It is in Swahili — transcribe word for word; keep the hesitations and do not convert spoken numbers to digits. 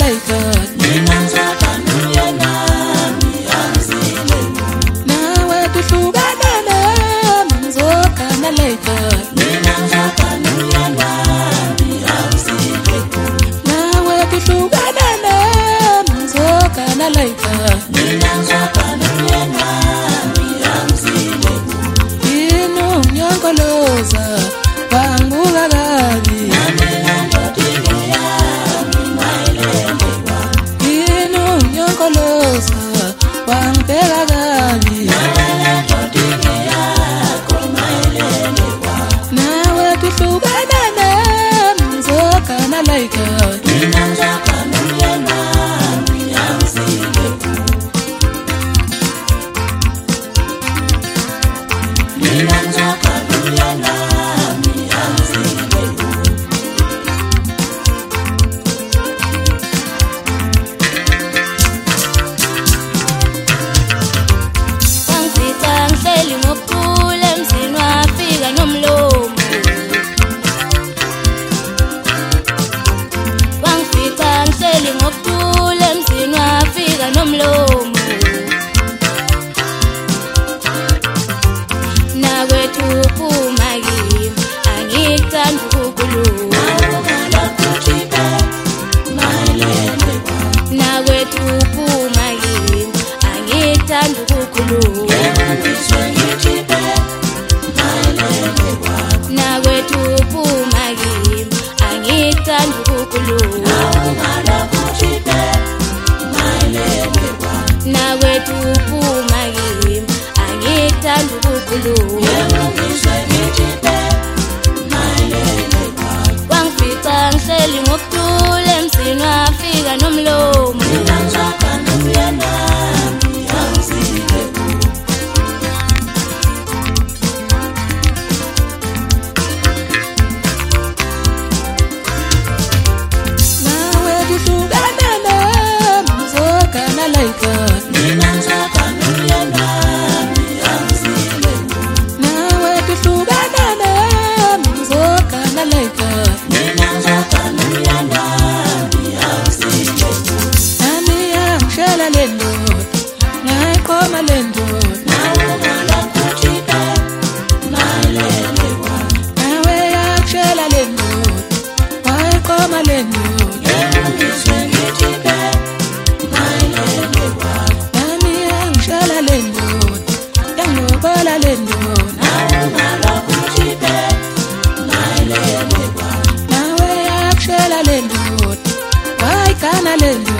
laika mina ngizoqala umyeni wami angizile nawe tuhlukana nami ngizoqala laika mina ngizoqala umyeni wami angizile nawe tuhlukana nami ngizoqala laika mina ngizoqala umyeni wami angizile yini ungiyonkoloza wangibuka kabi namina ndodinge yami mayelele yini ungiyonkoloza wangibheka kabi namina ndodinge yakho mayelele nawe tuhlukana nami ngizoqala laika mina ngizoqala umyeni wami angizile mina ngizoqala umyeni wami angizile Wangifika ngihleli ngokuthula emzini wafika nomlomo Wangifika ngihleli ngokuthula emzini wafika nomlomo Nakwethu uphuma kimi angikuthanda ukukhuluma awungalakuthiphe mayelele Nakwethu uphuma kimi angikuthanda ukukhuluma ngizwe ngithiphe mayelele Nakwethu uphuma kimi angikuthanda ukukhuluma awungalakuthiphe mayelele Nakwethu uphuma kimi angikuthanda ukukhuluma ngizwe ngithiphe mayelele Wangifika ngihleli ngokuthula emzini wafika nomlomo mina ngizoqala umyeni wami angizile nawe tuhlukana nami ngizoqala laika mina ngizoqala umyeni wami angizile nawe tuhlukana nami ngizoqala laika mina ngizoqala umyeni wami angizile nami yangishela le ndoda ngayiqoma le ndoda awungalakuthiphe mayelele nawe yangishela le ndoda wayiqoma le ndoda ngizwe ngithiphe mayelele nami yangishela le ndoda yangilobola le ndoda awungalakuthiphe mayelele nawe yangishela le ndoda wayigana le ndoda